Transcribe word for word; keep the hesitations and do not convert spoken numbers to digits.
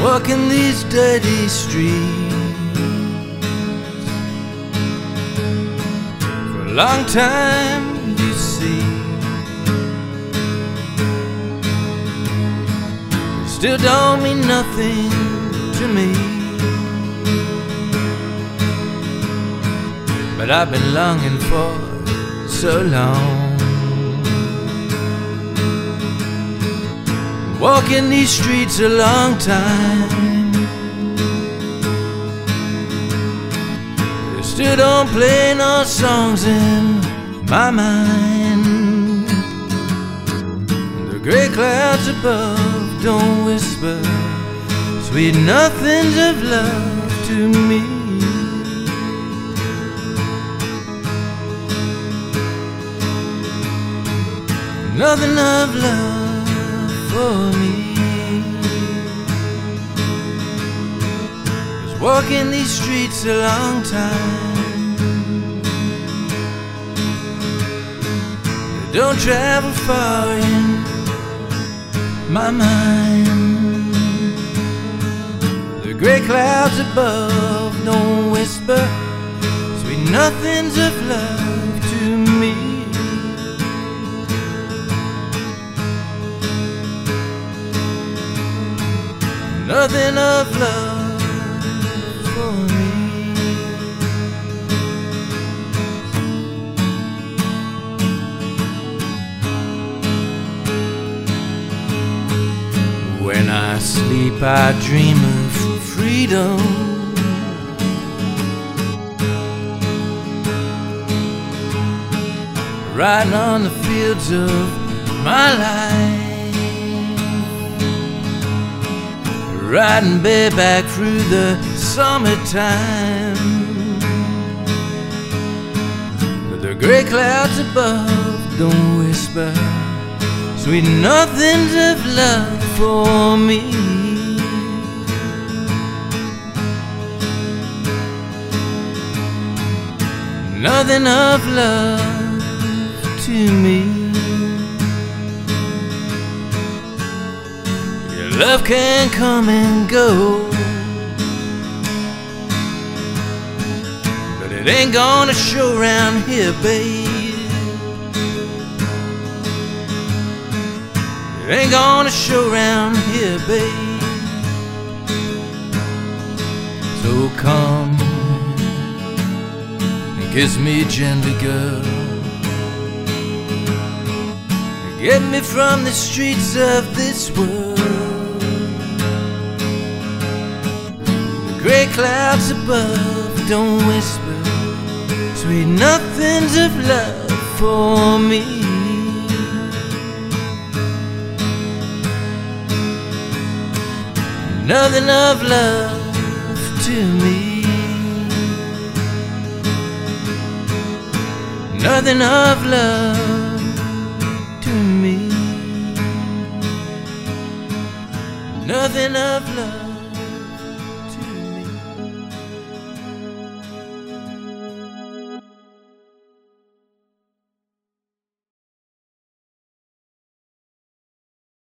walking these dirty streets for a long time, you see. It still don't mean nothing to me, but I've been longing for so long. Walking these streets a long time, they still don't play no songs in my mind. The gray clouds above don't whisper sweet nothings of love to me. Nothing of love for me. Was walking these streets a long time, they don't travel far in my mind. The gray clouds above don't whisper sweet nothings of love to me. Nothing of love for me. When I sleep I dream of freedom, riding on the fields of my life, riding bareback through the summertime. But the gray clouds above don't whisper sweet nothings of love for me. Nothing of love to me. Love can come and go, but it ain't gonna show round here, babe. It ain't gonna show round here, babe. So come and kiss me gently, girl. Get me from the streets of this world. Gray clouds above don't whisper sweet nothings of love for me. Nothing of love to me. Nothing of love to me. Nothing of love.